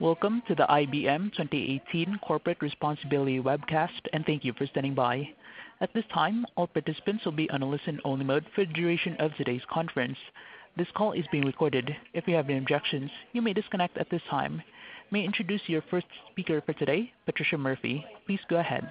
Welcome to the IBM 2018 Corporate Responsibility Webcast, and thank you for standing by. At this time, all participants will be on a listen-only mode for the duration of today's conference. This call is being recorded. If you have any objections, you may disconnect at this time. May I introduce your first speaker for today, Patricia Murphy. Please go ahead.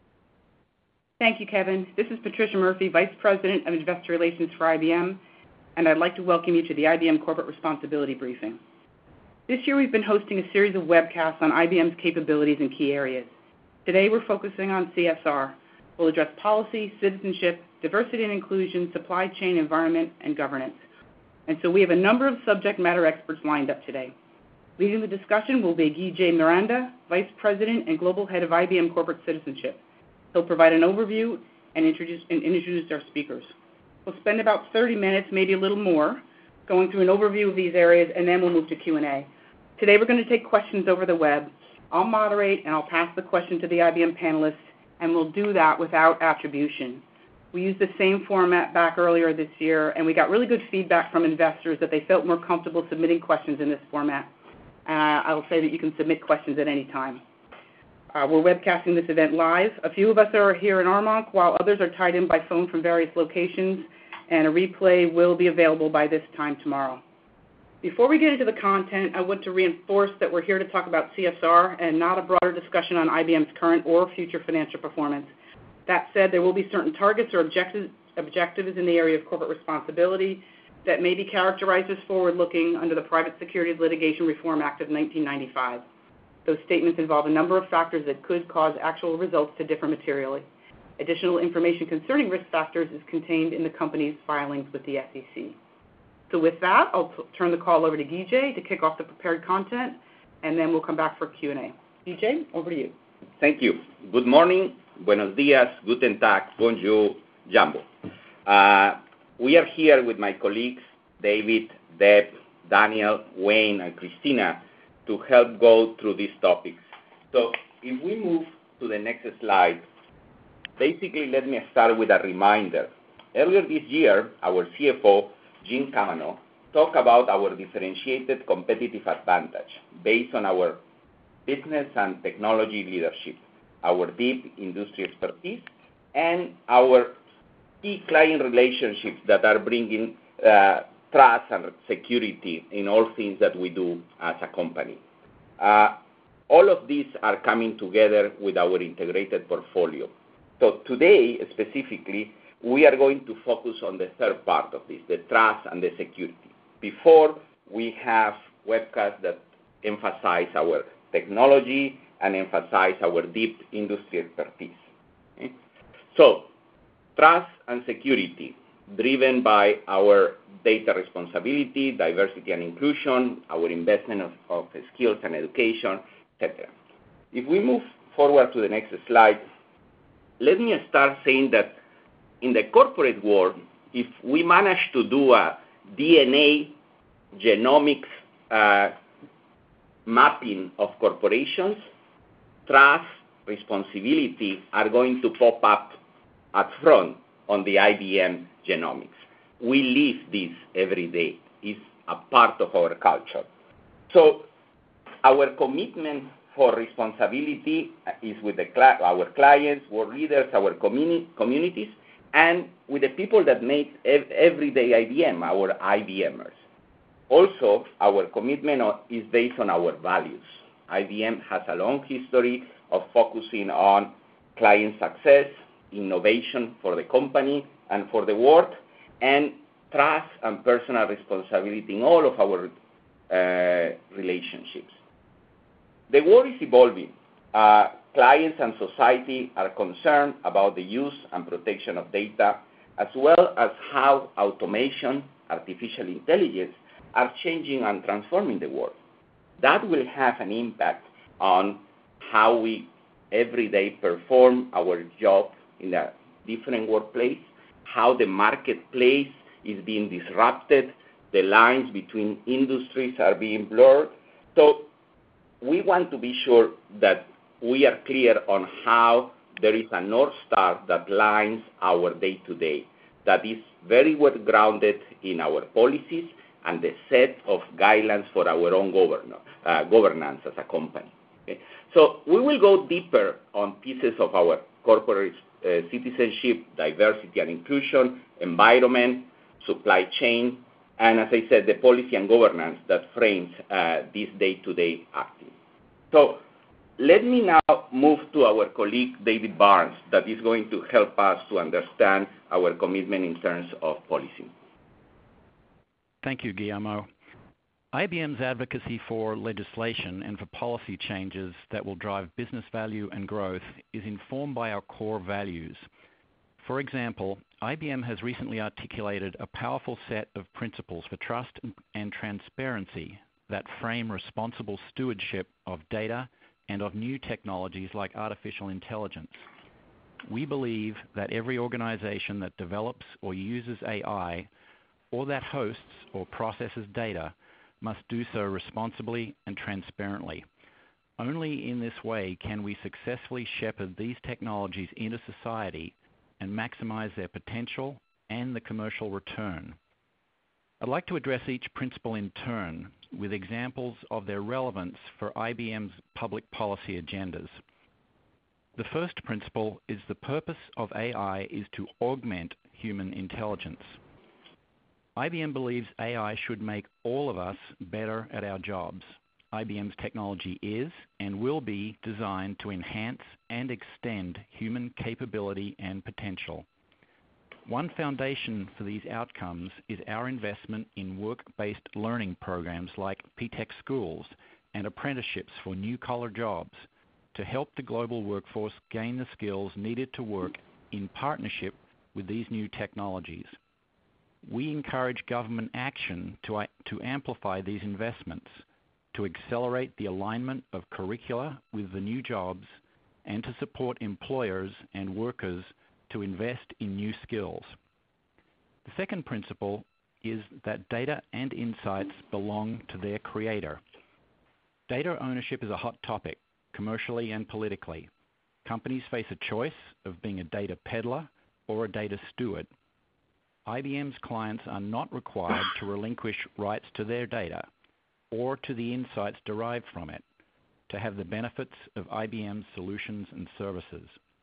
Thank you, Kevin. This is Patricia Murphy, Vice President of Investor Relations for IBM, and I'd like to welcome you to the IBM Corporate Responsibility Briefing. This year we've been hosting a series of webcasts on IBM's capabilities in key areas. Today we're focusing on CSR. We'll address policy, citizenship, diversity and inclusion, supply chain, environment, and governance. And so we have a number of subject matter experts lined up today. Leading the discussion will be Guy Miranda, Vice President and Global Head of IBM Corporate Citizenship. He'll provide an overview and introduce our speakers. We'll spend about 30 minutes, maybe a little more, going through an overview of these areas, and then we'll move to Q&A. Today we're going to take questions over the web. I'll moderate and I'll pass the question to the IBM panelists, and we'll do that without attribution. We used the same format back earlier this year, and we got really good feedback from investors that they felt more comfortable submitting questions in this format. I'll say that you can submit questions at any time. We're webcasting this event live. A few of us are here in Armonk, while others are tied in by phone from various locations, and a replay will be available by this time tomorrow. Before we get into the content, I want to reinforce that we're here to talk about CSR and not a broader discussion on IBM's current or future financial performance. That said, there will be certain targets or objectives in the area of corporate responsibility that may be characterized as forward-looking under the Private Securities Litigation Reform Act of 1995. Those statements involve a number of factors that could cause actual results to differ materially. Additional information concerning risk factors is contained in the company's filings with the SEC. So with that, I'll turn the call over to Guy to kick off the prepared content, and then we'll come back for Q&A. Guy, over to you. Thank you. Good morning, buenos dias, guten tag, bonjour, jambo. We are here with my colleagues, David, Deb, Daniel, Wayne, and Christina, to help go through these topics. So if we move to the next slide, basically let me start with a reminder. Earlier this year, our CFO, Jim Kavanaugh, talked about our differentiated competitive advantage based on our business and technology leadership, our deep industry expertise, and our key client relationships that are bringing trust and security in all things that we do as a company. All of these are coming together with our integrated portfolio. So today, specifically, we are going to focus on the third part of this, the trust and the security. Before, we have webcasts that emphasize our technology and emphasize our deep industry expertise. Okay? So, trust and security, driven by our data responsibility, diversity and inclusion, our investment of skills and education, etc. If we move forward to the next slide, let me start saying that in the corporate world, if we manage to do a DNA genomics mapping of corporations, trust, responsibility are going to pop up at front on the IBM genomics. We live this every day. It's a part of our culture. So our commitment for responsibility is with our clients, world leaders, our communities, and with the people that make everyday IBM, our IBMers. Also, our commitment is based on our values. IBM has a long history of focusing on client success, innovation for the company and for the world, and trust and personal responsibility in all of our relationships. The world is evolving. Clients and society are concerned about the use and protection of data, as well as how automation, artificial intelligence are changing and transforming the world. That will have an impact on how we every day perform our job in a different workplace, how the marketplace is being disrupted, the lines between industries are being blurred. So we want to be sure that we are clear on how there is a North Star that lines our day-to-day, that is very well grounded in our policies and the set of guidelines for our own governance as a company. Okay? So we will go deeper on pieces of our corporate citizenship, diversity and inclusion, environment, supply chain, and as I said, the policy and governance that frames this day-to-day acting. So let me now move to our colleague, David Barnes, that is going to help us to understand our commitment in terms of policy. Thank you, Guillermo. IBM's advocacy for legislation and for policy changes that will drive business value and growth is informed by our core values. For example, IBM has recently articulated a powerful set of principles for trust and transparency that frame responsible stewardship of data and of new technologies like artificial intelligence. We believe that every organization that develops or uses AI or that hosts or processes data must do so responsibly and transparently. Only in this way can we successfully shepherd these technologies into society and maximize their potential and the commercial return. I'd like to address each principle in turn with examples of their relevance for IBM's public policy agendas. The first principle is the purpose of AI is to augment human intelligence. IBM believes AI should make all of us better at our jobs. IBM's technology is and will be designed to enhance and extend human capability and potential. One foundation for these outcomes is our investment in work-based learning programs like P-TECH schools and apprenticeships for new-collar jobs to help the global workforce gain the skills needed to work in partnership with these new technologies. We encourage government action to amplify these investments, to accelerate the alignment of curricula with the new jobs, and to support employers and workers to invest in new skills. The second principle is that data and insights belong to their creator. Data ownership is a hot topic, commercially and politically. Companies face a choice of being a data peddler or a data steward. IBM's clients are not required to relinquish rights to their data or to the insights derived from it to have the benefits of IBM's solutions and services.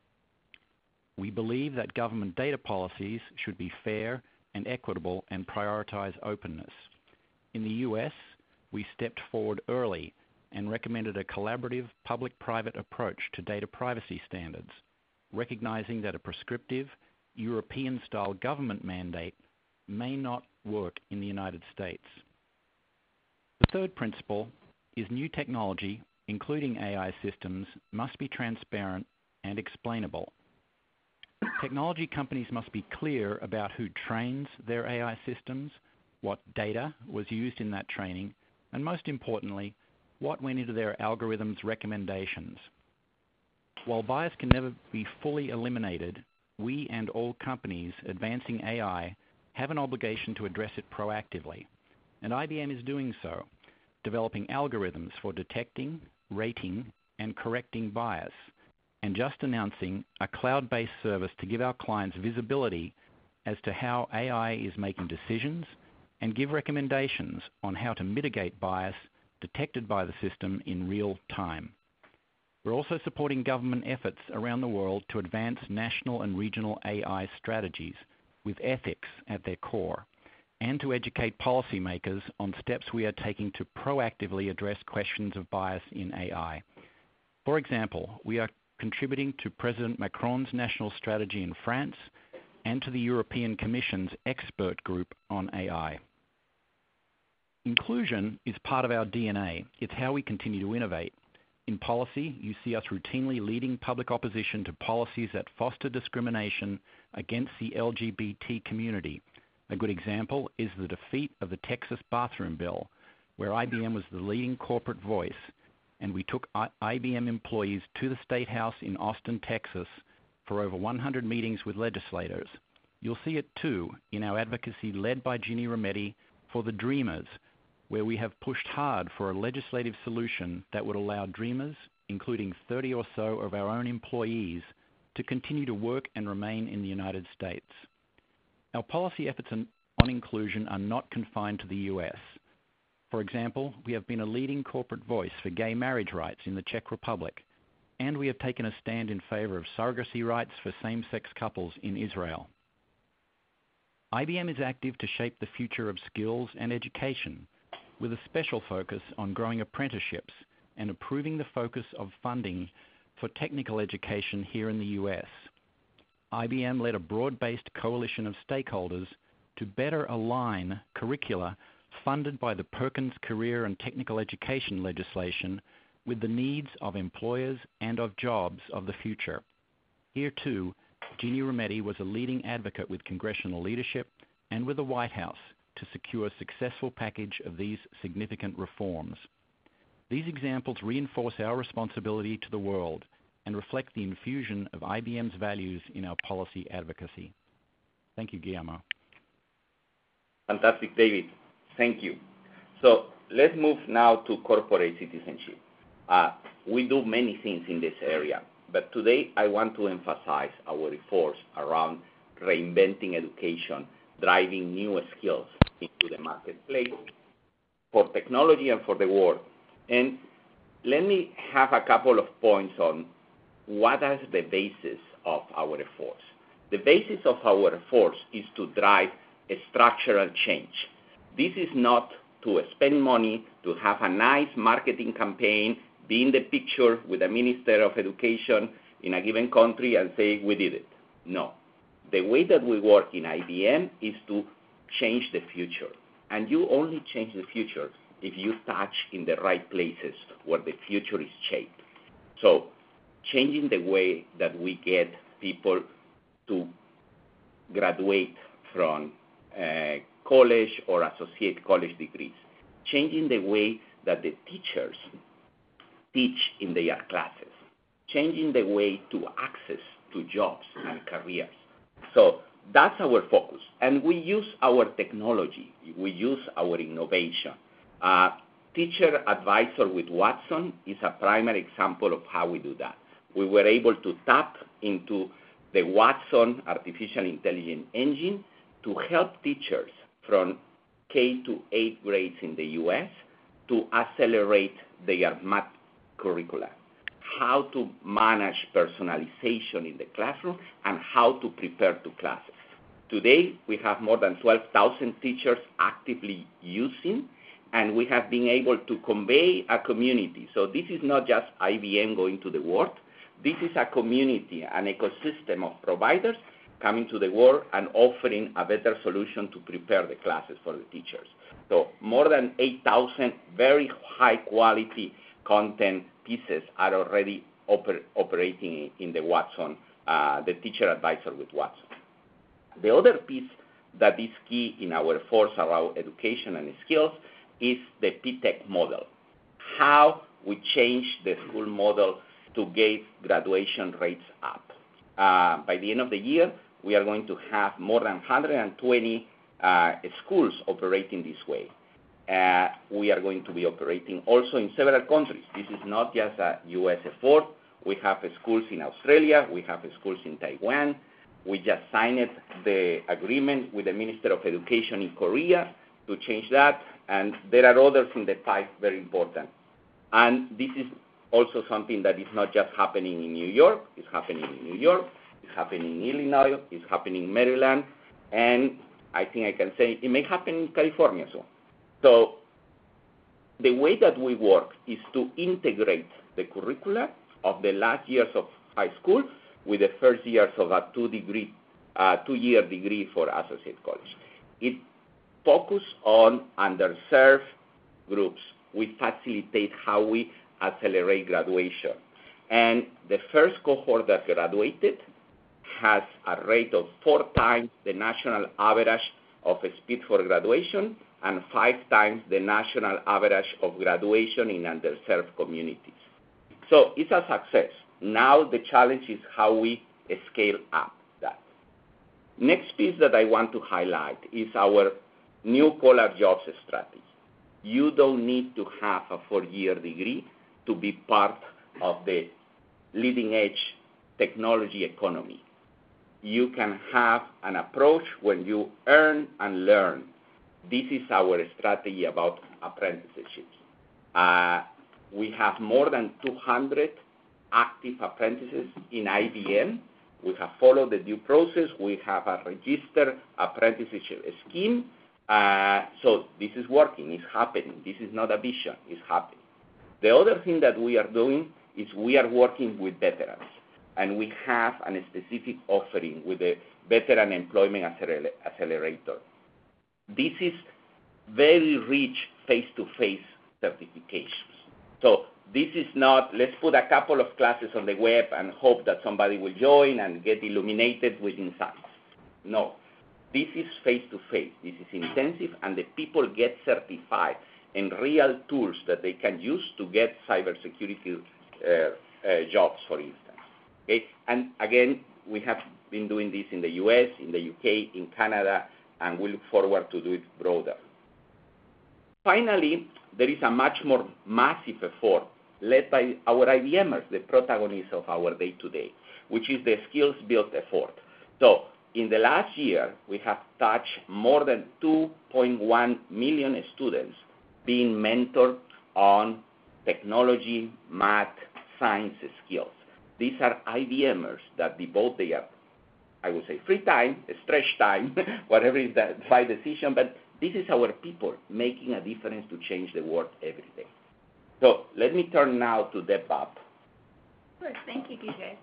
We believe that government data policies should be fair and equitable and prioritize openness. In the US, we stepped forward early and recommended a collaborative public-private approach to data privacy standards, recognizing that a prescriptive European-style government mandate may not work in the United States. The third principle is new technology, including AI systems, must be transparent and explainable. Technology companies must be clear about who trains their AI systems, what data was used in that training, and most importantly, what went into their algorithms' recommendations. While bias can never be fully eliminated, we and all companies advancing AI have an obligation to address it proactively, and IBM is doing so, developing algorithms for detecting, rating, and correcting bias, and just announcing a cloud-based service to give our clients visibility as to how AI is making decisions and give recommendations on how to mitigate bias detected by the system in real time. We're also supporting government efforts around the world to advance national and regional AI strategies with ethics at their core, and to educate policymakers on steps we are taking to proactively address questions of bias in AI. For example, we are contributing to President Macron's national strategy in France and to the European Commission's expert group on AI. Inclusion is part of our DNA. It's how we continue to innovate. In policy, you see us routinely leading public opposition to policies that foster discrimination against the LGBT community. A good example is the defeat of the Texas bathroom bill, where IBM was the leading corporate voice, and we took IBM employees to the State House in Austin, Texas, for over 100 meetings with legislators. You'll see it too in our advocacy led by Ginny Rometty for the Dreamers, where we have pushed hard for a legislative solution that would allow Dreamers, including 30 or so of our own employees, to continue to work and remain in the United States. Our policy efforts on inclusion are not confined to the US. For example, we have been a leading corporate voice for gay marriage rights in the Czech Republic, and we have taken a stand in favor of surrogacy rights for same-sex couples in Israel. IBM is active to shape the future of skills and education, with a special focus on growing apprenticeships and improving the focus of funding for technical education here in the US. IBM led a broad-based coalition of stakeholders to better align curricula funded by the Perkins Career and Technical Education legislation with the needs of employers and of jobs of the future. Here too, Ginny Rometty was a leading advocate with congressional leadership and with the White House to secure a successful package of these significant reforms. These examples reinforce our responsibility to the world and reflect the infusion of IBM's values in our policy advocacy. Thank you, Guillermo. Fantastic, David. Thank you. So let's move now to corporate citizenship. We do many things in this area, but today I want to emphasize our efforts around reinventing education, driving new skills into the marketplace for technology and for the world. And let me have a couple of points on what is the basis of our efforts. The basis of our efforts is to drive a structural change. This is not to spend money to have a nice marketing campaign, be in the picture with the Minister of Education in a given country and say, we did it. No. The way that we work in IBM is to change the future. And you only change the future if you touch in the right places where the future is shaped. So changing the way that we get people to graduate from college or associate college degrees, changing the way that the teachers teach in their classes, changing the way to access to jobs and careers. So that's our focus. And we use our technology. We use our innovation. Teacher Advisor with Watson is a primary example of how we do that. We were able to tap into the Watson artificial intelligence engine to help teachers from K to 8th grades in the U.S. to accelerate their math curricula, how to manage personalization in the classroom, and how to prepare to classes. Today, we have more than 12,000 teachers actively using, and we have been able to convey a community. So this is not just IBM going to the world. This is a community, an ecosystem of providers coming to the world and offering a better solution to prepare the classes for the teachers. So more than 8,000 very high-quality content pieces are already operating in the Watson, the Teacher Advisor with Watson. The other piece that is key in our efforts around education and skills is the P-TECH model, how we change the school model to get graduation rates up. By the end of the year, we are going to have more than 120 schools operating this way. We are going to be operating also in several countries. This is not just a U.S. effort. We have schools in Australia. We have schools in Taiwan. We just signed the agreement with the Minister of Education in Korea to change that, and there are others in the pipe very important. And this is also something that is not just happening in New York. It's happening in New York. It's happening in Illinois. It's happening in Maryland. And I think I can say it may happen in California soon. So the way that we work is to integrate the curricula of the last years of high school with the first years of a two-year degree for associate college. It focuses on underserved groups. We facilitate how we accelerate graduation. And the first cohort that graduated has a rate of 4 times the national average of speed for graduation and 5 times the national average of graduation in underserved communities. So it's a success. Now the challenge is how we scale up that. Next piece that I want to highlight is our new collar jobs strategy. You don't need to have a 4-year degree to be part of the leading edge technology economy. you can have an approach when you earn and learn. This is our strategy about apprenticeships. We have more than 200 active apprentices in IBM. We have followed the due process. We have a registered apprenticeship scheme. So this is working. It's happening. This is not a vision. It's happening. The other thing that we are doing is we are working with veterans, and we have a specific offering with the Veteran Employment Accelerator. This is very rich face-to-face certifications. So this is not, let's put a couple of classes on the web and hope that somebody will join and get illuminated with insights. No, this is face-to-face. This is intensive, and the people get certified in real tools that they can use to get cybersecurity jobs, for instance. Okay? And again, we have been doing this in the US, in the UK, in Canada, and we look forward to do it broader. Finally, there is a much more massive effort led by our IBMers, the protagonists of our day-to-day, which is the Skills Build effort. So in the last year, we have touched more than 2.1 million students being mentored on technology, math, science skills. These are IBMers that devote their, I would say, free time, stretch time, whatever is the right decision, but this is our people making a difference to change the world every day. So let me turn now to Deb Bupp. Sure, thank you, DJ.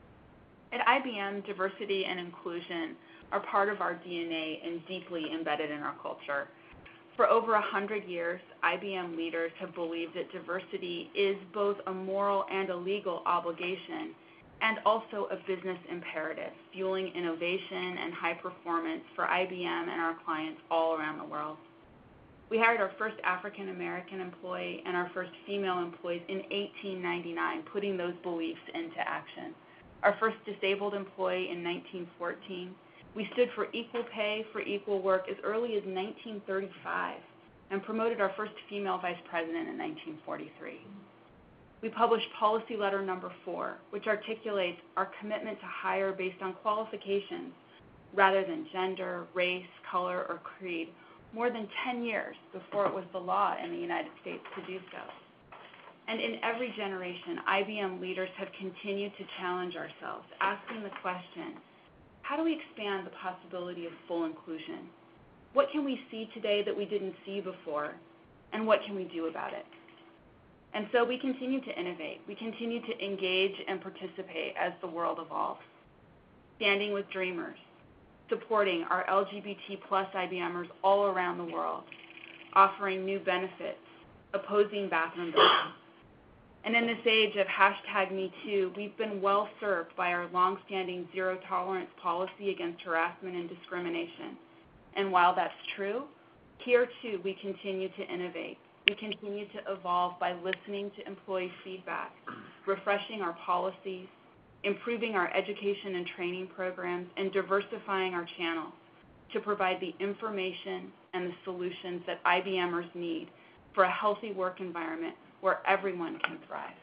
At IBM, diversity and inclusion are part of our DNA and deeply embedded in our culture. For over 100 years, IBM leaders have believed that diversity is both a moral and a legal obligation, and also a business imperative, fueling innovation and high performance for IBM and our clients all around the world. We hired our first African American employee and our first female employees in 1899, putting those beliefs into action. Our first disabled employee in 1914. We stood for equal pay for equal work as early as 1935 and promoted our first female vice president in 1943. We published Policy Letter Number 4, which articulates our commitment to hire based on qualifications rather than gender, race, color, or creed, more than 10 years before it was the law in the United States to do so. And in every generation, IBM leaders have continued to challenge ourselves, asking the question, how do we expand the possibility of full inclusion? What can we see today that we didn't see before? And what can we do about it? And so we continue to innovate. We continue to engage and participate as the world evolves. Standing with dreamers, supporting our LGBT plus IBMers all around the world, offering new benefits, opposing bathroom burning. And in this age of #MeToo, we've been well served by our longstanding zero tolerance policy against harassment and discrimination. And while that's true, here too we continue to innovate. We continue to evolve by listening to employee feedback, refreshing our policies, improving our education and training programs, and diversifying our channels to provide the information and the solutions that IBMers need for a healthy work environment where everyone can thrive.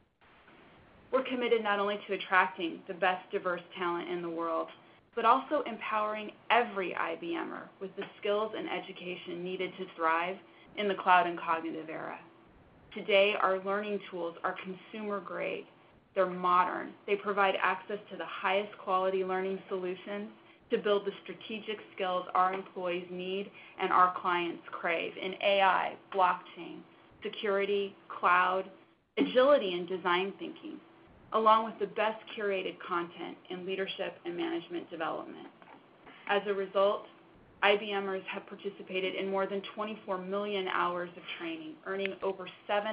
We're committed not only to attracting the best diverse talent in the world, but also empowering every IBMer with the skills and education needed to thrive in the cloud and cognitive era. Today, our learning tools are consumer grade. They're modern. They provide access to the highest quality learning solutions to build the strategic skills our employees need and our clients crave in AI, blockchain, security, cloud, agility and design thinking, along with the best curated content in leadership and management development. As a result, IBMers have participated in more than 24 million hours of training, earning over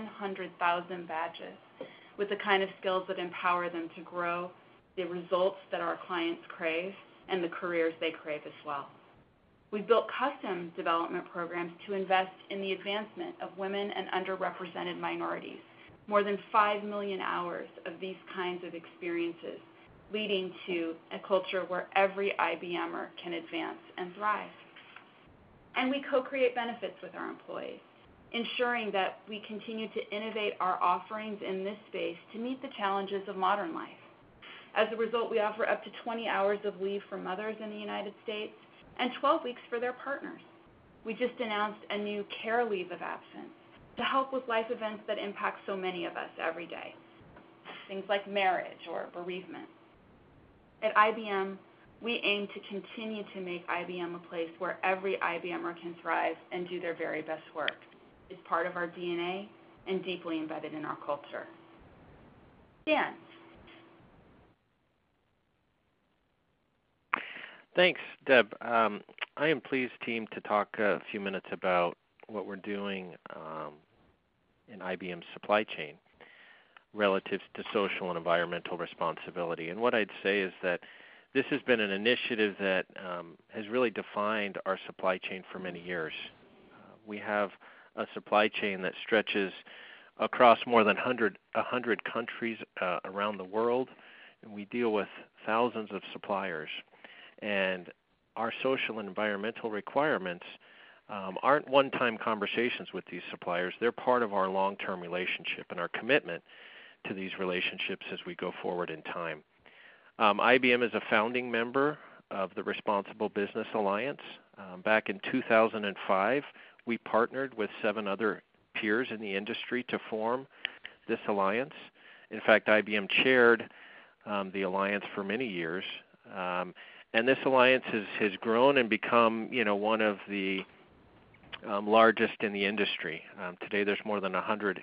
700,000 badges with the kind of skills that empower them to grow the results that our clients crave and the careers they crave as well. We've built custom development programs to invest in the advancement of women and underrepresented minorities, more than 5 million hours of these kinds of experiences, leading to a culture where every IBMer can advance and thrive. And we co-create benefits with our employees, ensuring that we continue to innovate our offerings in this space to meet the challenges of modern life. As a result, we offer up to 20 hours of leave for mothers in the United States and 12 weeks for their partners. We just announced a new care leave of absence to help with life events that impact so many of us every day, things like marriage or bereavement. At IBM, we aim to continue to make IBM a place where every IBMer can thrive and do their very best work. It's part of our DNA and deeply embedded in our culture. Dan. Thanks, Deb. I am pleased, team, to talk a few minutes about what we're doing in IBM's supply chain relative to social and environmental responsibility. And what I'd say is that this has been an initiative that has really defined our supply chain for many years. We have a supply chain that stretches across more than 100 countries around the world, and we deal with thousands of suppliers. And our social and environmental requirements aren't one-time conversations with these suppliers. They're part of our long-term relationship and our commitment to these relationships as we go forward in time. IBM is a founding member of the Responsible Business Alliance. Back in 2005, we partnered with 7 other peers in the industry to form this alliance. In fact, IBM chaired the alliance for many years. And this alliance has grown and become, one of the largest in the industry. Today, there's more than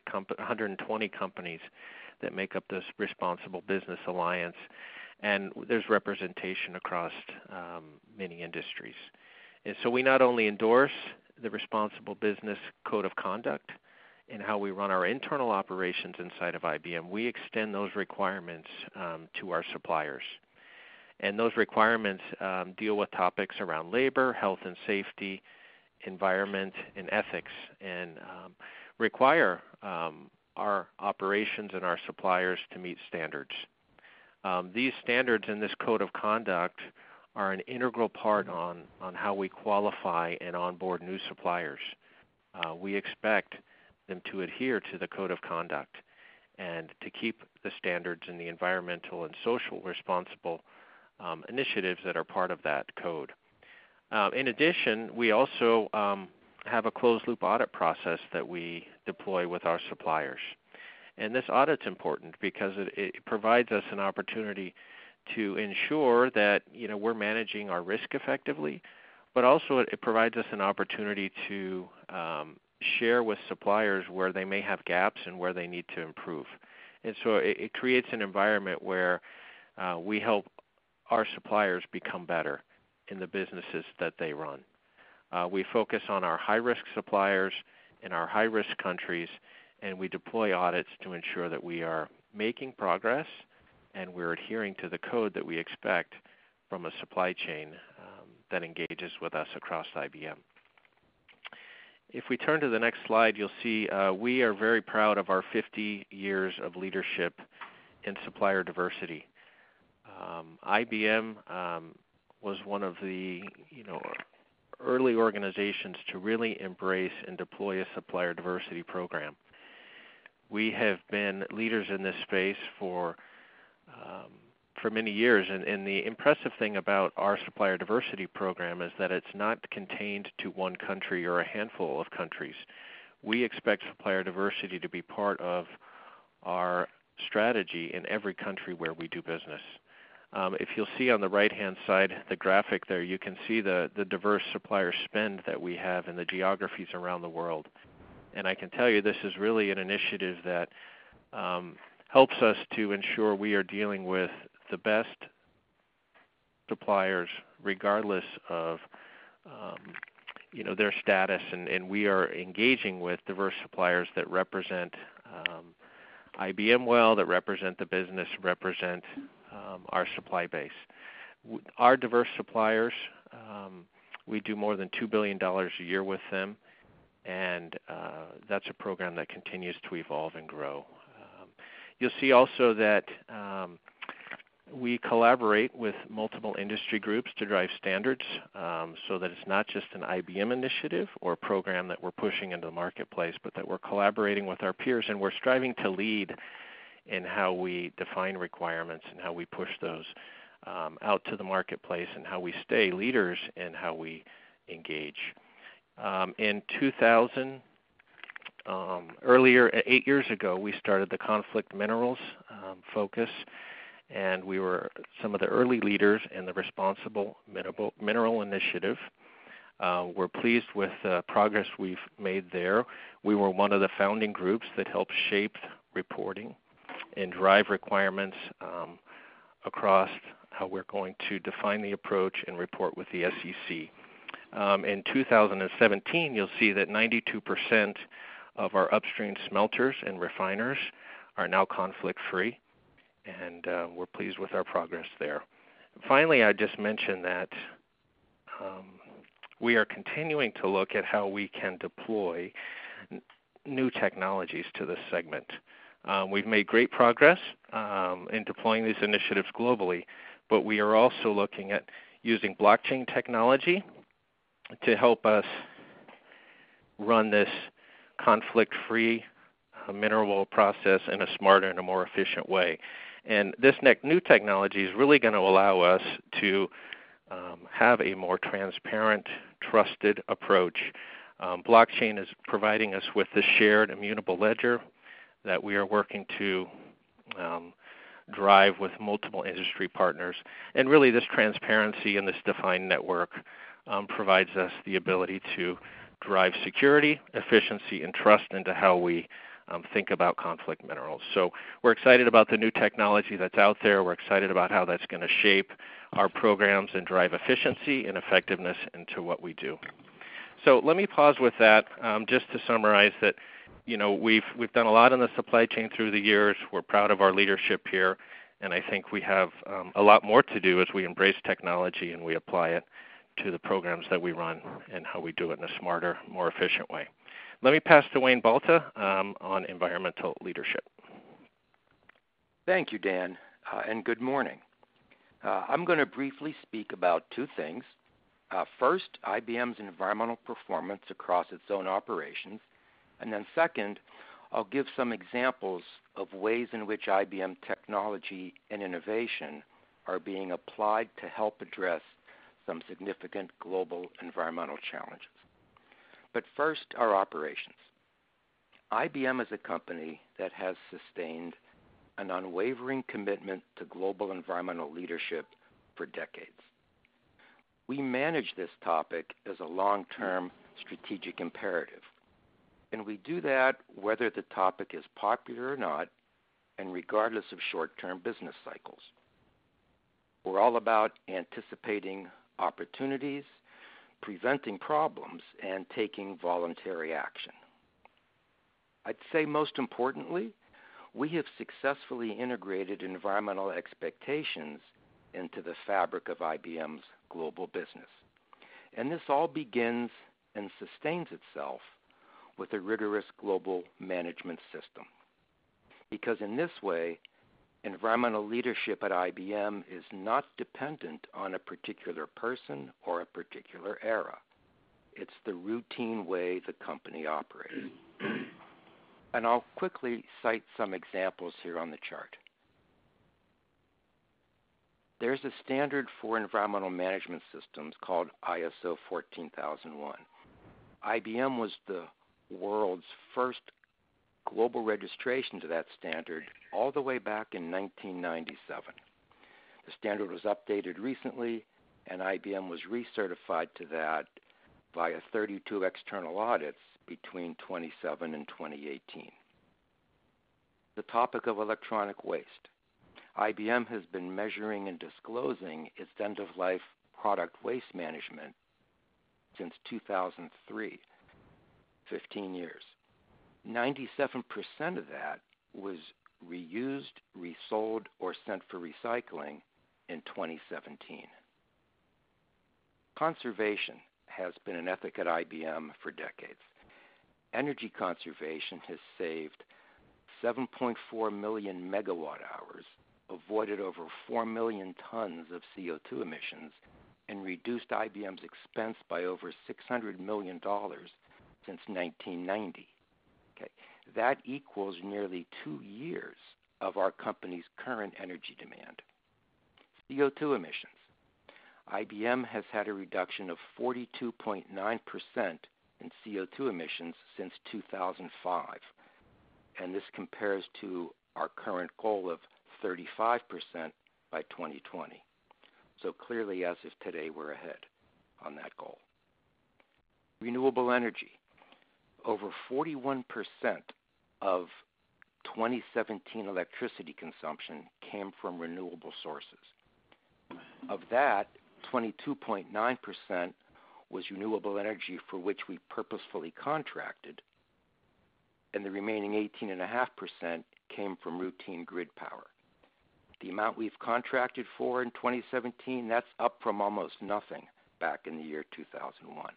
120 companies that make up this Responsible Business Alliance, and there's representation across many industries. And so we not only endorse the Responsible Business Code of Conduct and how we run our internal operations inside of IBM, we extend those requirements to our suppliers. And those requirements deal with topics around labor, health and safety, environment, and ethics, and require our operations and our suppliers to meet standards. These standards in this code of conduct are an integral part on how we qualify and onboard new suppliers. We expect them to adhere to the code of conduct and to keep the standards and the environmental and social responsible initiatives that are part of that code. In addition, we also have a closed-loop audit process that we deploy with our suppliers. And this audit's important because it provides us an opportunity to ensure that we're managing our risk effectively, but also it provides us an opportunity to share with suppliers where they may have gaps and where they need to improve. And so it creates an environment where we help our suppliers become better in the businesses that they run. We focus on our high-risk suppliers in our high-risk countries, and we deploy audits to ensure that we are making progress and we're adhering to the code that we expect from a supply chain that engages with us across IBM. If we turn to the next slide, you'll see we are very proud of our 50 years of leadership in supplier diversity. IBM was one of the early organizations to really embrace and deploy a supplier diversity program. We have been leaders in this space for many years, and the impressive thing about our supplier diversity program is that it's not contained to one country or a handful of countries. We expect supplier diversity to be part of our strategy in every country where we do business. If you'll see on the right-hand side, the graphic there, you can see the diverse supplier spend that we have in the geographies around the world. And I can tell you this is really an initiative that helps us to ensure we are dealing with the best suppliers regardless of their status, and we are engaging with diverse suppliers that represent IBM well, that represent the business, represent our supply base. Our diverse suppliers, we do more than $2 billion a year with them, and that's a program that continues to evolve and grow. You'll see also that we collaborate with multiple industry groups to drive standards so that it's not just an IBM initiative or a program that we're pushing into the marketplace, but that we're collaborating with our peers, and we're striving to lead in how we define requirements and how we push those out to the marketplace and how we stay leaders in how we engage. In 2000, earlier, 8 years ago, we started the conflict minerals focus, and we were some of the early leaders in the Responsible Mineral Initiative. We're pleased with the progress we've made there. We were one of the founding groups that helped shape reporting and drive requirements across how we're going to define the approach and report with the SEC. In 2017, you'll see that 92% of our upstream smelters and refiners are now conflict-free, and we're pleased with our progress there. Finally, I just mentioned that we are continuing to look at how we can deploy new technologies to this segment. We've made great progress in deploying these initiatives globally, but we are also looking at using blockchain technology to help us run this conflict-free mineral process in a smarter and a more efficient way. And this new technology is really going to allow us to have a more transparent, trusted approach. Blockchain is providing us with the shared immutable ledger that we are working to drive with multiple industry partners. And really this transparency and this defined network provides us the ability to drive security, efficiency, and trust into how we think about conflict minerals. So we're excited about the new technology that's out there. We're excited about how that's going to shape our programs and drive efficiency and effectiveness into what we do. So let me pause with that just to summarize that we've done a lot in the supply chain through the years. We're proud of our leadership here, and I think we have a lot more to do as we embrace technology and we apply it to the programs that we run and how we do it in a smarter, more efficient way. Let me pass to Wayne Balta on environmental leadership. Thank you, Dan, and good morning. I'm going to briefly speak about two things. First, IBM's environmental performance across its own operations, and then second, I'll give some examples of ways in which IBM technology and innovation are being applied to help address some significant global environmental challenges. But first, our operations. IBM is a company that has sustained an unwavering commitment to global environmental leadership for decades. We manage this topic as a long-term strategic imperative, and we do that whether the topic is popular or not, and regardless of short-term business cycles. We're all about anticipating opportunities, preventing problems, and taking voluntary action. I'd say most importantly, we have successfully integrated environmental expectations into the fabric of IBM's global business. And this all begins and sustains itself with a rigorous global management system. Because in this way, environmental leadership at IBM is not dependent on a particular person or a particular era. It's the routine way the company operates. And I'll quickly cite some examples here on the chart. There's a standard for environmental management systems called ISO 14001. IBM was the world's first global registration to that standard all the way back in 1997. The standard was updated recently, and IBM was recertified to that via 32 external audits between 2007 and 2018. The topic of electronic waste. IBM has been measuring and disclosing its end-of-life product waste management since 2003, 15 years. 97% of that was reused, resold, or sent for recycling in 2017. Conservation has been an ethic at IBM for decades. Energy conservation has saved 7.4 million megawatt hours, avoided over 4 million tons of CO2 emissions, and reduced IBM's expense by over $600 million since 1990. Okay. That equals nearly 2 years of our company's current energy demand. CO2 emissions. IBM has had a reduction of 42.9% in CO2 emissions since 2005, and this compares to our current goal of 35% by 2020. So clearly, as of today, we're ahead on that goal. Renewable energy. Over 41% of 2017 electricity consumption came from renewable sources. Of that, 22.9% was renewable energy for which we purposefully contracted, and the remaining 18.5% came from routine grid power. The amount we've contracted for in 2017, that's up from almost nothing back in the year 2001.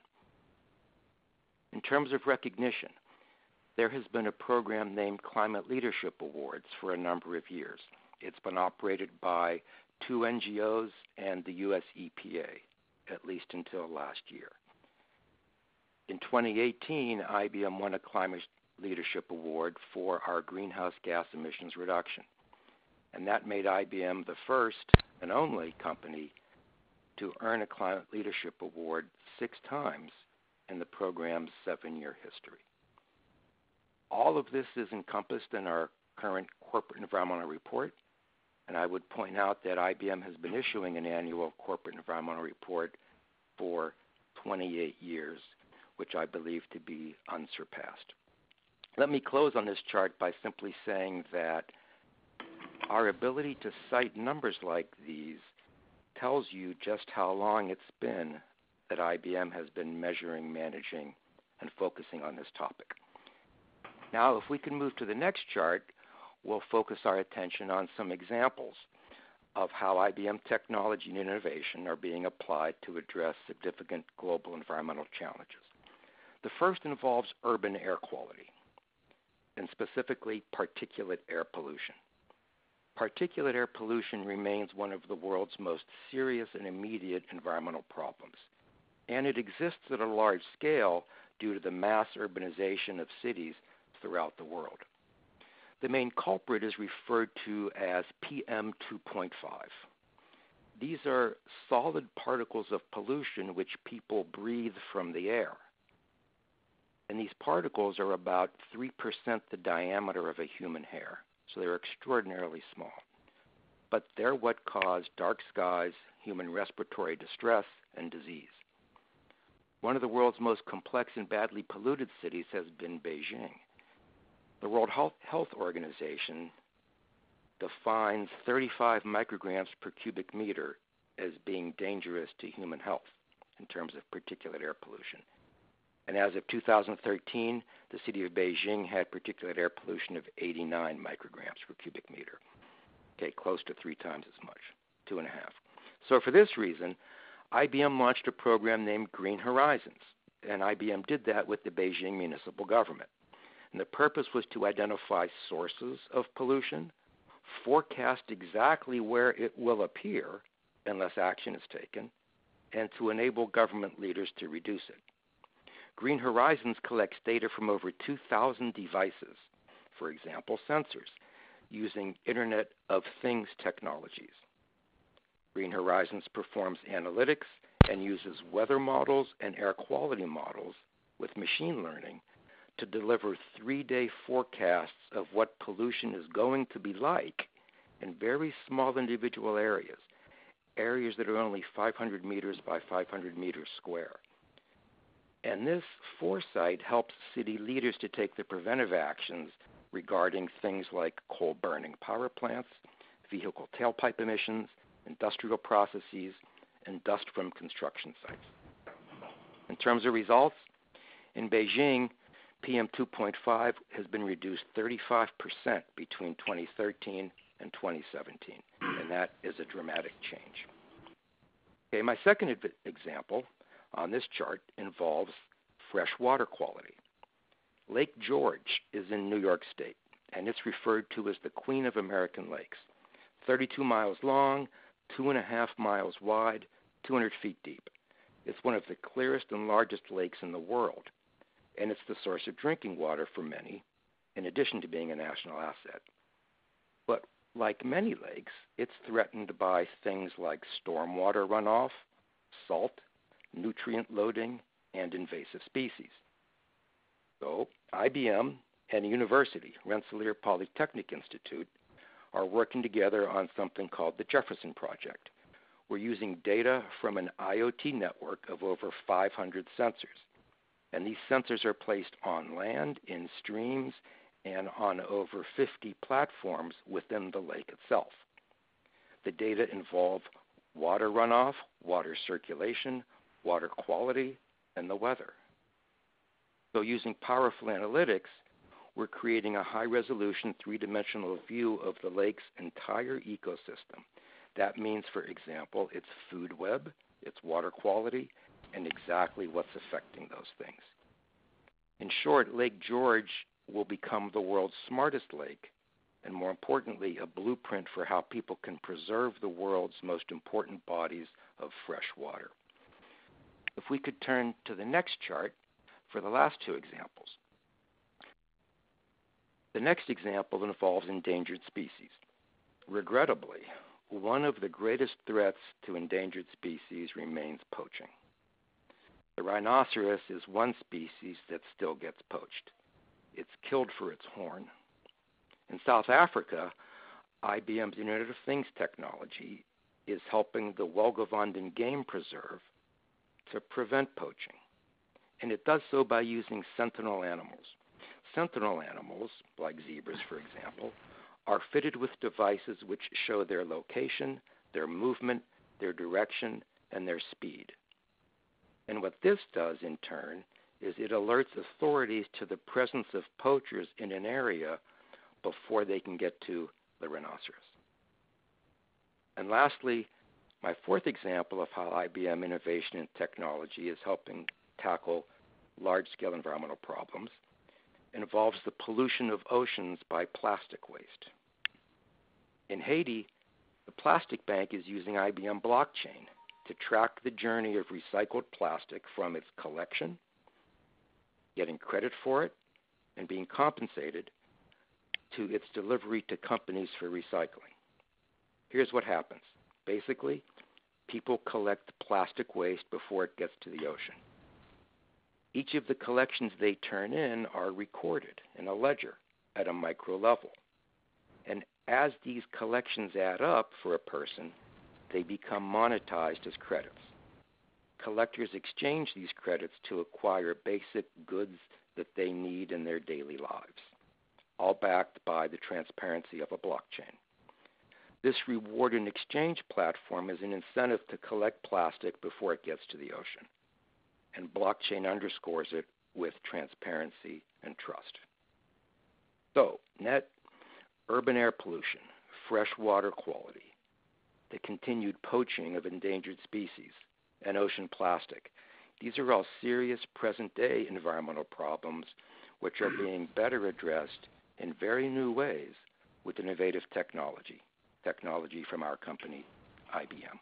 In terms of recognition, there has been a program named Climate Leadership Awards for a number of years. It's been operated by 2 NGOs and the U.S. EPA, at least until last year. In 2018, IBM won a Climate Leadership Award for our greenhouse gas emissions reduction, and that made IBM the first and only company to earn a Climate Leadership Award 6 times in the program's 7-year history. All of this is encompassed in our current corporate environmental report, and I would point out that IBM has been issuing an annual corporate environmental report for 28 years, which I believe to be unsurpassed. Let me close on this chart by simply saying that our ability to cite numbers like these tells you just how long it's been that IBM has been measuring, managing, and focusing on this topic. Now, if we can move to the next chart, we'll focus our attention on some examples of how IBM technology and innovation are being applied to address significant global environmental challenges. The first involves urban air quality, and specifically particulate air pollution. Particulate air pollution remains one of the world's most serious and immediate environmental problems, and it exists at a large scale due to the mass urbanization of cities throughout the world. The main culprit is referred to as PM 2.5. These are solid particles of pollution which people breathe from the air. And these particles are about 3% the diameter of a human hair, so they're extraordinarily small. But they're what cause dark skies, human respiratory distress, and disease. One of the world's most complex and badly polluted cities has been Beijing. The World Health Organization defines 35 micrograms per cubic meter as being dangerous to human health in terms of particulate air pollution. And as of 2013, the city of Beijing had particulate air pollution of 89 micrograms per cubic meter. Okay, close to 3 times as much, 2.5. So for this reason, IBM launched a program named Green Horizons, and IBM did that with the Beijing municipal government. And the purpose was to identify sources of pollution, forecast exactly where it will appear unless action is taken, and to enable government leaders to reduce it. Green Horizons collects data from over 2,000 devices, for example, sensors, using Internet of Things technologies. Green Horizons performs analytics and uses weather models and air quality models with machine learning to deliver 3-day forecasts of what pollution is going to be like in very small individual areas that are only 500 meters by 500 meters square. And this foresight helps city leaders to take the preventive actions regarding things like coal-burning power plants, vehicle tailpipe emissions, industrial processes, and dust from construction sites. In terms of results, in Beijing, PM 2.5 has been reduced 35% between 2013 and 2017, and that is a dramatic change. Okay, my second example on this chart involves fresh water quality. Lake George is in New York State, and it's referred to as the Queen of American Lakes. 32 miles long, 2.5 miles wide, 200 feet deep. It's one of the clearest and largest lakes in the world, and it's the source of drinking water for many, in addition to being a national asset. like many lakes, it's threatened by things like stormwater runoff, salt, nutrient loading, and invasive species. So IBM and a university, Rensselaer Polytechnic Institute, are working together on something called the Jefferson Project. We're using data from an IoT network of over 500 sensors. And these sensors are placed on land, in streams, and on over 50 platforms within the lake itself. The data involve water runoff, water circulation, water quality, and the weather. So using powerful analytics, we're creating a high-resolution three-dimensional view of the lake's entire ecosystem. That means, for example, its food web, its water quality, and exactly what's affecting those things. In short, Lake George will become the world's smartest lake, and more importantly, a blueprint for how people can preserve the world's most important bodies of fresh water. If we could turn to the next chart for the last two examples. The next example involves endangered species. Regrettably, one of the greatest threats to endangered species remains poaching. The rhinoceros is one species that still gets poached. It's killed for its horn. In South Africa, IBM's Internet of Things technology is helping the Welgevonden Game Preserve to prevent poaching. And it does so by using sentinel animals. Sentinel animals, like zebras for example, are fitted with devices which show their location, their movement, their direction, and their speed. And what this does in turn is it alerts authorities to the presence of poachers in an area before they can get to the rhinoceros. And lastly, my fourth example of how IBM innovation and technology is helping tackle large-scale environmental problems involves the pollution of oceans by plastic waste. In Haiti, the Plastic Bank is using IBM blockchain to track the journey of recycled plastic from its collection, getting credit for it, and being compensated to its delivery to companies for recycling. Here's what happens. Basically, people collect plastic waste before it gets to the ocean. Each of the collections they turn in are recorded in a ledger at a micro level. And as these collections add up for a person, they become monetized as credits. Collectors exchange these credits to acquire basic goods that they need in their daily lives, all backed by the transparency of a blockchain. This reward and exchange platform is an incentive to collect plastic before it gets to the ocean. And blockchain underscores it with transparency and trust. So, net urban air pollution, fresh water quality, the continued poaching of endangered species, and ocean plastic. These are all serious present-day environmental problems which are being better addressed in very new ways with innovative technology from our company, IBM.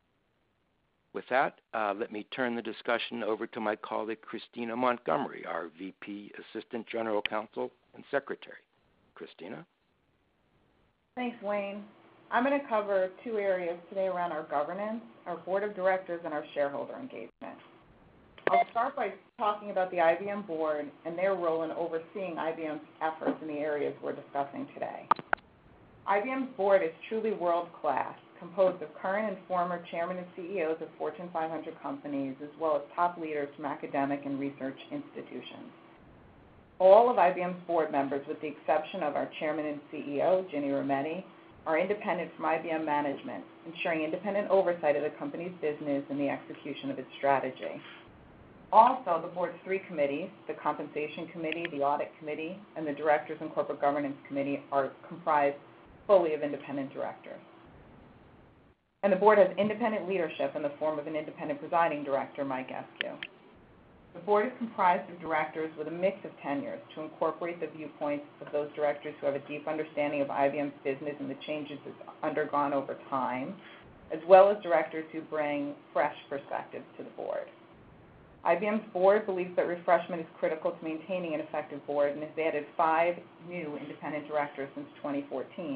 With that, let me turn the discussion over to my colleague, Christina Montgomery, our VP, Assistant General Counsel, and Secretary. Christina? Thanks, Wayne. I'm going to cover two areas today around our governance, our board of directors, and our shareholder engagement. I'll start by talking about the IBM board and their role in overseeing IBM's efforts in the areas we're discussing today. IBM's board is truly world-class, composed of current and former chairmen and CEOs of Fortune 500 companies, as well as top leaders from academic and research institutions. All of IBM's board members, with the exception of our chairman and CEO, Ginny Rometty, are independent from IBM management, ensuring independent oversight of the company's business and the execution of its strategy. Also, the board's three committees, the Compensation Committee, the Audit Committee, and the Directors and Corporate Governance Committee, are comprised fully of independent directors. And the board has independent leadership in the form of an independent presiding director, Mike Eskew. The board is comprised of directors with a mix of tenures to incorporate the viewpoints of those directors who have a deep understanding of IBM's business and the changes it's undergone over time, as well as directors who bring fresh perspectives to the board. IBM's board believes that refreshment is critical to maintaining an effective board and has added 5 new independent directors since 2014,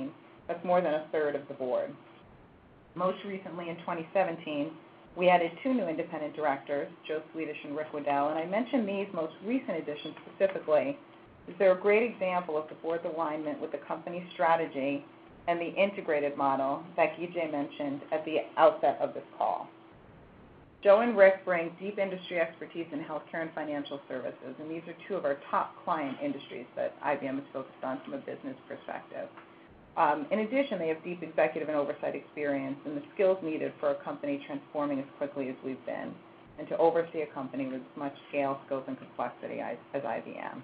That's more than a third of the board. Most recently, in 2017, we added 2 new independent directors, Joe Swedish and Rick Waddell, and I mention these most recent additions specifically because they're a great example of the board's alignment with the company's strategy and the integrated model that Guy mentioned at the outset of this call. Joe and Rick bring deep industry expertise in healthcare and financial services, and these are 2 of our top client industries that IBM is focused on from a business perspective. In addition, they have deep executive and oversight experience and the skills needed for a company transforming as quickly as we've been, and to oversee a company with as much scale, scope, and complexity as IBM.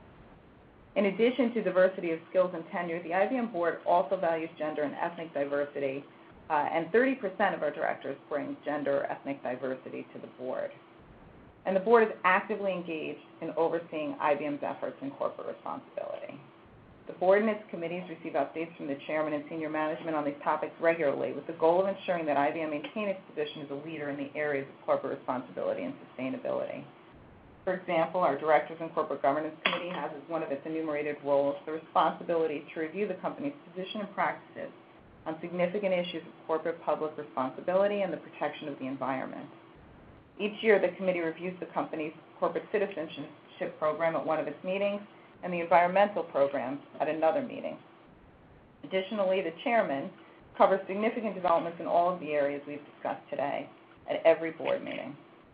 In addition to diversity of skills and tenure, the IBM board also values gender and ethnic diversity, and 30% of our directors bring gender or ethnic diversity to the board. And the board is actively engaged in overseeing IBM's efforts in corporate responsibility. The board and its committees receive updates from the chairman and senior management on these topics regularly with the goal of ensuring that IBM maintain its position as a leader in the areas of corporate responsibility and sustainability. For example, our Directors and Corporate Governance Committee has as one of its enumerated roles the responsibility to review the company's position and practices on significant issues of corporate public responsibility and the protection of the environment. Each year, the committee reviews the company's corporate citizenship program at one of its meetings and the environmental programs at another meeting. Additionally, the chairman covers significant developments in all of the areas we've discussed today at every board meeting.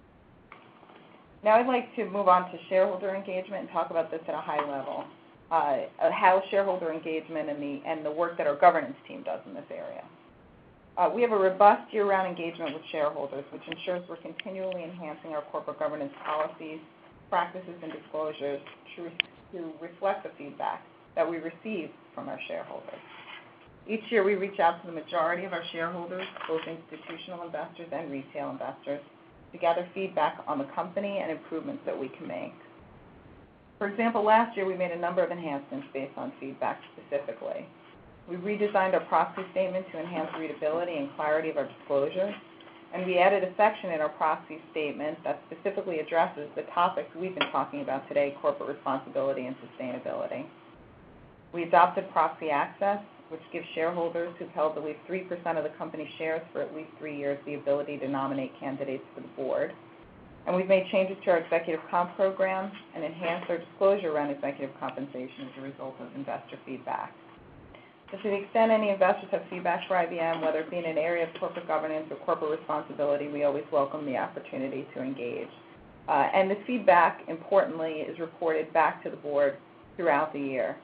Now I'd like to move on to shareholder engagement and talk about this at a high level, how shareholder engagement and the work that our governance team does in this area. We have a robust year-round engagement with shareholders, which ensures we're continually enhancing our corporate governance policies, practices, and disclosures to reflect the feedback that we receive from our shareholders. Each year we reach out to the majority of our shareholders, both institutional investors and retail investors, to gather feedback on the company and improvements that we can make. For example, last year we made a number of enhancements based on feedback specifically. We redesigned our proxy statement to enhance readability and clarity of our disclosures, and we added a section in our proxy statement that specifically addresses the topics we've been talking about today, corporate responsibility and sustainability. We adopted proxy access, which gives shareholders who've held at least 3% of the company's shares for at least 3 years the ability to nominate candidates for the board. And we've made changes to our executive comp program and enhanced our disclosure around executive compensation as a result of investor feedback. So to the extent any investors have feedback for IBM, whether it be in an area of corporate governance or corporate responsibility, we always welcome the opportunity to engage. And this feedback, importantly, is reported back to the board throughout the year.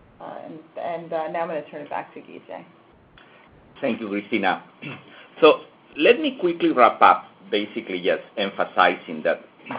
Now I'm going to turn it back to Guy. Thank you, Christina. So let me quickly wrap up, basically just emphasizing that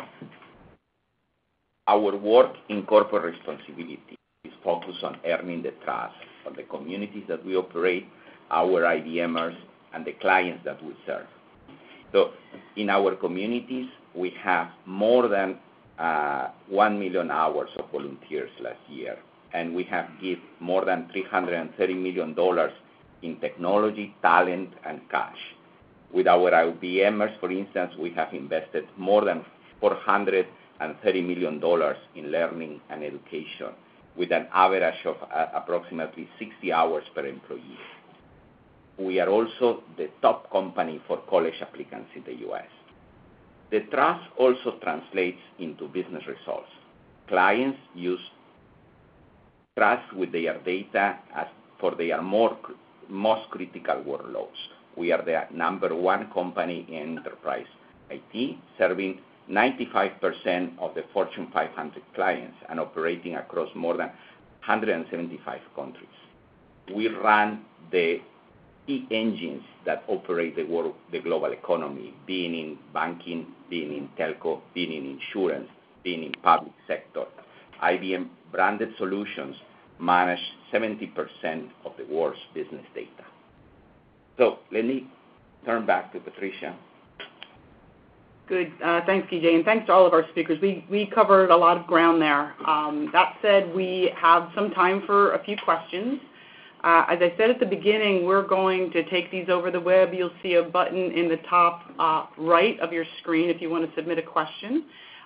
our work in corporate responsibility is focused on earning the trust of the communities that we operate, our IBMers, and the clients that we serve. So in our communities, we have more than 1 million hours of volunteers last year, and we have given more than $330 million in technology, talent, and cash. With our IBMers, for instance, we have invested more than $430 million in learning and education, with an average of approximately 60 hours per employee. We are also the top company for college applicants in the U.S. The trust also translates into business results. Clients use trust with their data for their most critical workloads. We are the #1 company in enterprise IT, serving 95% of the Fortune 500 clients and operating across more than 175 countries. We run the key engines that operate the global economy, being in banking, being in telco, being in insurance, being in public sector. IBM branded solutions manage 70% of the world's business data. So let me turn back to Patricia. Good. Thanks, Guy, and thanks to all of our speakers. We covered a lot of ground there. That said, we have some time for a few questions. As I said at the beginning, we're going to take these over the web. You'll see a button in the top right of your screen if you want to submit a question.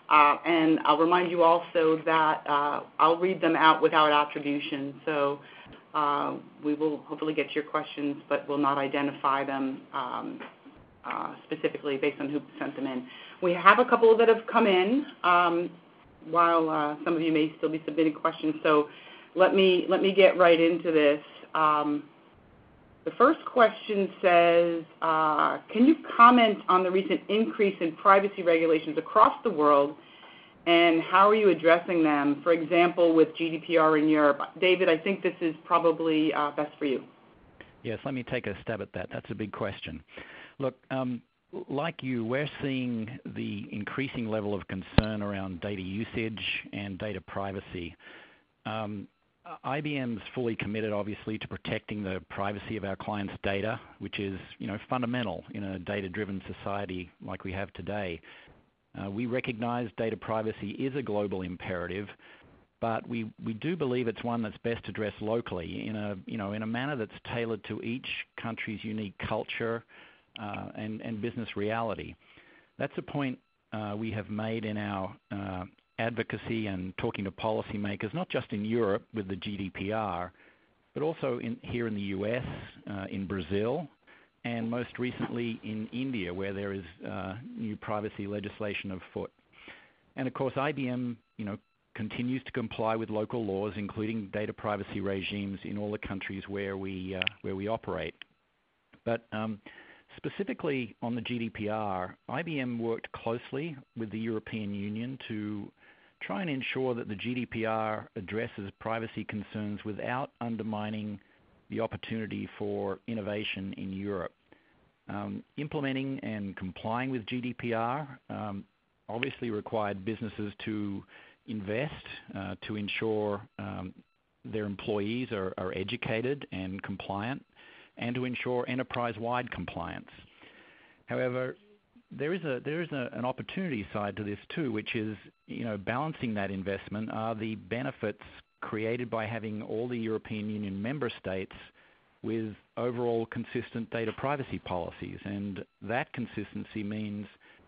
And I'll remind you also that I'll read them out without attribution. So we will hopefully get to your questions, but will not identify them specifically based on who sent them in. We have a couple that have come in while some of you may still be submitting questions. So let me get right into this. The first question says, can you comment on the recent increase in privacy regulations across the world, and how are you addressing them, for example, with GDPR in Europe? David, I think this is probably best for you. Yes, let me take a stab at that. That's a big question. Look, like you, we're seeing the increasing level of concern around data usage and data privacy. IBM's fully committed, obviously, to protecting the privacy of our clients' data, which is, fundamental in a data-driven society like we have today. We recognize data privacy is a global imperative, but we do believe it's one that's best addressed locally in a manner that's tailored to each country's unique culture and business reality. That's a point we have made in our advocacy and talking to policymakers, not just in Europe with the GDPR, but also here in the US, in Brazil, and most recently in India, where there is new privacy legislation afoot. And of course, IBM, continues to comply with local laws, including data privacy regimes in all the countries where we operate. But specifically on the GDPR, IBM worked closely with the European Union to try and ensure that the GDPR addresses privacy concerns without undermining the opportunity for innovation in Europe. Implementing and complying with GDPR obviously required businesses to invest to ensure their employees are educated and compliant, and to ensure enterprise-wide compliance. However, there is an opportunity side to this too, which is balancing that investment are the benefits created by having all the European Union member states with overall consistent data privacy policies, and that consistency means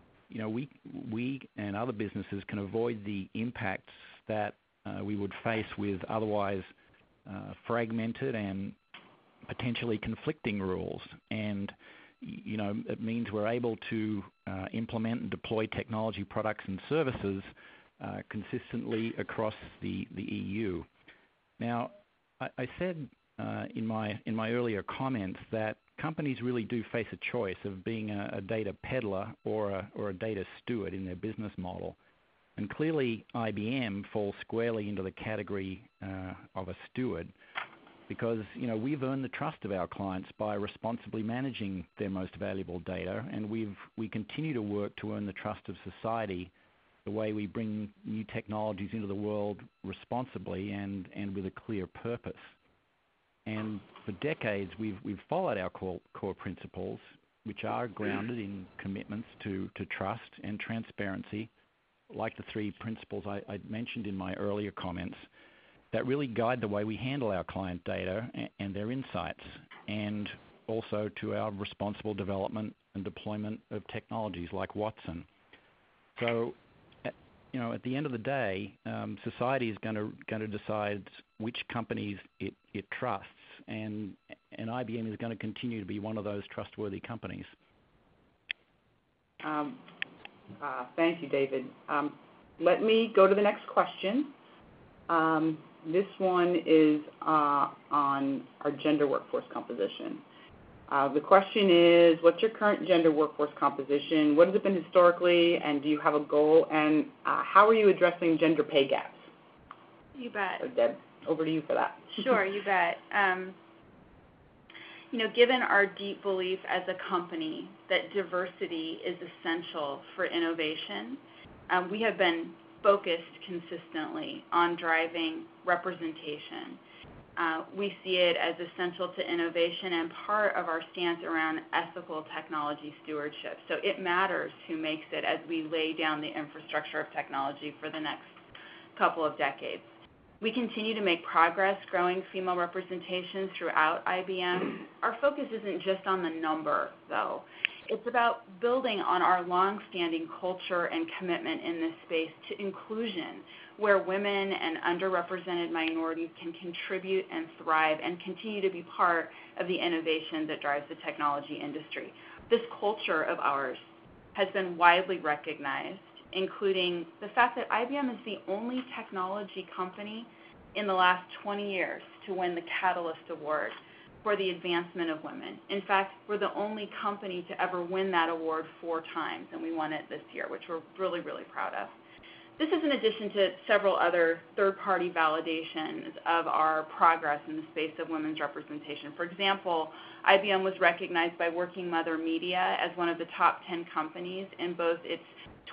we and other businesses can avoid the impacts that we would face with otherwise fragmented and potentially conflicting rules. And it means we're able to implement and deploy technology products and services consistently across the EU. Now, I said in my earlier comments that companies really do face a choice of being a data peddler or a data steward in their business model. And clearly, IBM falls squarely into the category of a steward, because we've earned the trust of our clients by responsibly managing their most valuable data, and we continue to work to earn the trust of society the way we bring new technologies into the world responsibly and with a clear purpose. And for decades, we've followed our core principles, which are grounded in commitments to trust and transparency, like the three principles I mentioned in my earlier comments, that really guide the way we handle our client data and their insights, and also to our responsible development and deployment of technologies like Watson. So, at the end of the day, society is going to decide which companies it trusts, and IBM is going to continue to be one of those trustworthy companies. Thank you, David. Let me go to the next question. This one is on our gender workforce composition. The question is, what's your current gender workforce composition? What has it been historically, and do you have a goal? And how are you addressing gender pay gaps? You bet. So Deb, over to you for that. Sure, you bet. Given our deep belief as a company that diversity is essential for innovation, we have been focused consistently on driving representation. We see it as essential to innovation and part of our stance around ethical technology stewardship. So it matters who makes it as we lay down the infrastructure of technology for the next couple of decades. We continue to make progress growing female representation throughout IBM. Our focus isn't just on the number, though. It's about building on our long-standing culture and commitment in this space to inclusion, where women and underrepresented minorities can contribute and thrive and continue to be part of the innovation that drives the technology industry. This culture of ours has been widely recognized, including the fact that IBM is the only technology company in the last 20 years to win the Catalyst Award for the advancement of women. In fact, we're the only company to ever win that award 4 times, and we won it this year, which we're really, really proud of. This is in addition to several other third-party validations of our progress in the space of women's representation. For example, IBM was recognized by Working Mother Media as one of the top 10 companies in both its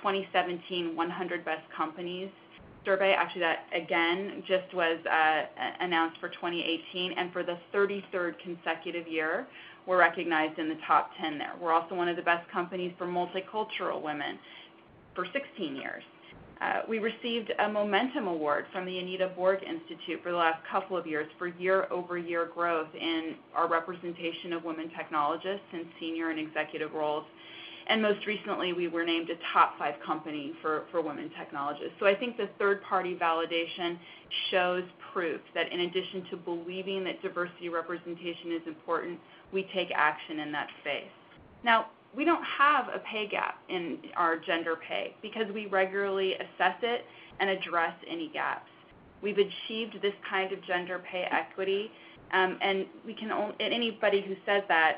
2017 100 Best Companies survey. Actually, that again just was announced for 2018, and for the 33rd consecutive year, we're recognized in the top 10 there. We're also one of the best companies for multicultural women for 16 years. We received a Momentum Award from the Anita Borg Institute for the last couple of years for year-over-year growth in our representation of women technologists in senior and executive roles. And most recently, we were named a top 5 company for women technologists. So I think the third-party validation shows proof that in addition to believing that diversity representation is important, we take action in that space. Now, we don't have a pay gap in our gender pay because we regularly assess it and address any gaps. We've achieved this kind of gender pay equity, and we can anybody who says that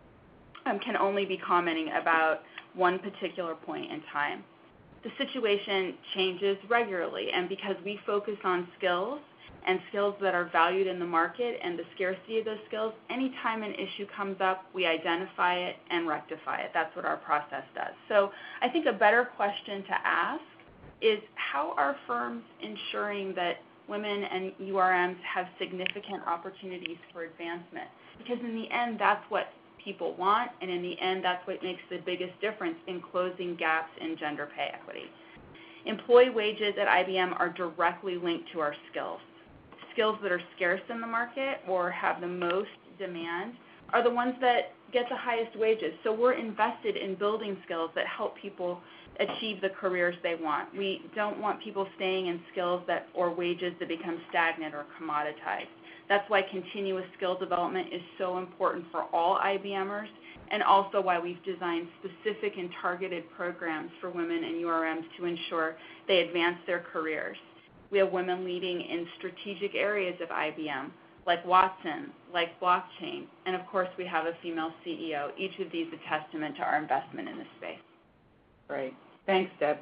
can only be commenting about one particular point in time. The situation changes regularly, and because we focus on skills and skills that are valued in the market and the scarcity of those skills, anytime an issue comes up, we identify it and rectify it. That's what our process does. So I think a better question to ask is, how are firms ensuring that women and URMs have significant opportunities for advancement? Because in the end, that's what people want, and in the end, that's what makes the biggest difference in closing gaps in gender pay equity. Employee wages at IBM are directly linked to our skills. Skills that are scarce in the market or have the most demand are the ones that get the highest wages. So we're invested in building skills that help people achieve the careers they want. We don't want people staying in skills that or wages that become stagnant or commoditized. That's why continuous skill development is so important for all IBMers, and also why we've designed specific and targeted programs for women and URMs to ensure they advance their careers. We have women leading in strategic areas of IBM, like Watson, like blockchain, and of course we have a female CEO. Each of these is a testament to our investment in this space. Great. Thanks, Deb.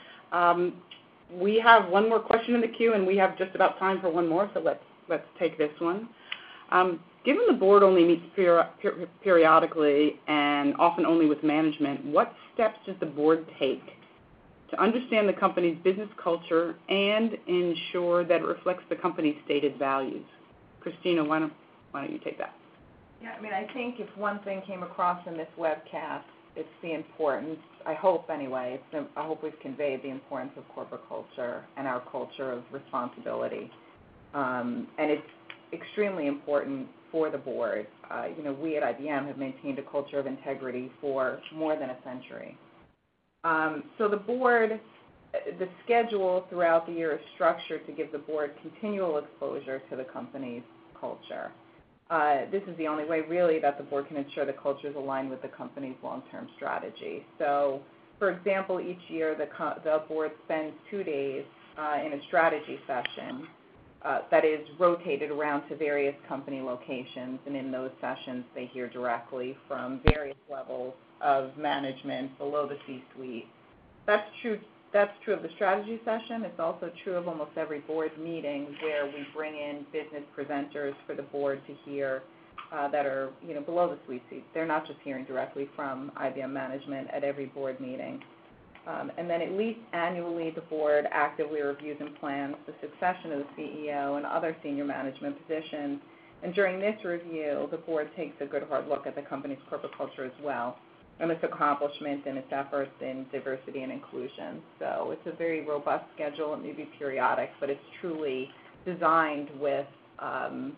We have one more question in the queue, and we have just about time for one more, so let's take this one. Given the board only meets periodically and often only with management, what steps does the board take to understand the company's business culture and ensure that it reflects the company's stated values? Christina, why don't you take that? Yeah, I think if one thing came across in this webcast, it's the importance, I hope anyway, I hope we've conveyed the importance of corporate culture and our culture of responsibility. And it's extremely important for the board. We at IBM have maintained a culture of integrity for more than a century. So the board, the schedule throughout the year is structured to give the board continual exposure to the company's culture. This is the only way, really, that the board can ensure the culture is aligned with the company's long-term strategy. So, for example, each year the board spends 2 days in a strategy session that is rotated around to various company locations, and in those sessions they hear directly from various levels of management below the C-suite. That's true of the strategy session. It's also true of almost every board meeting where we bring in business presenters for the board to hear that are below the C-suite. They're not just hearing directly from IBM management at every board meeting. And then at least annually, the board actively reviews and plans the succession of the CEO and other senior management positions. And during this review, the board takes a good hard look at the company's corporate culture as well, and its accomplishments and its efforts in diversity and inclusion. So it's a very robust schedule. It may be periodic, but it's truly designed with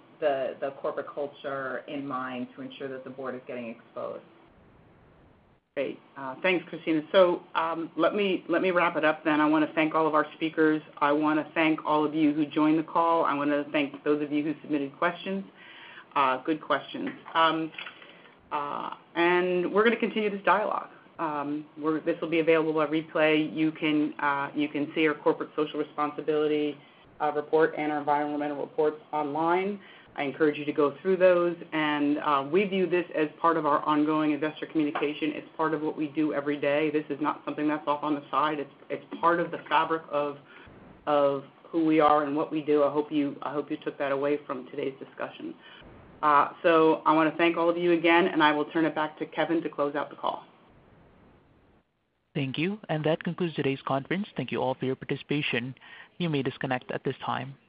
the corporate culture in mind to ensure that the board is getting exposed. Great. Thanks, Christina. So let me wrap it up then. I want to thank all of our speakers. I want to thank all of you who joined the call. I want to thank those of you who submitted questions. Good questions. And we're going to continue this dialogue. This will be available by replay. You can see our corporate social responsibility report and our environmental reports online. I encourage you to go through those, and we view this as part of our ongoing investor communication. It's part of what we do every day. This is not something that's off on the side. It's part of the fabric of who we are and what we do. I hope you took that away from today's discussion. So I want to thank all of you again, and I will turn it back to Kevin to close out the call. Thank you, and that concludes today's conference. Thank you all for your participation. You may disconnect at this time.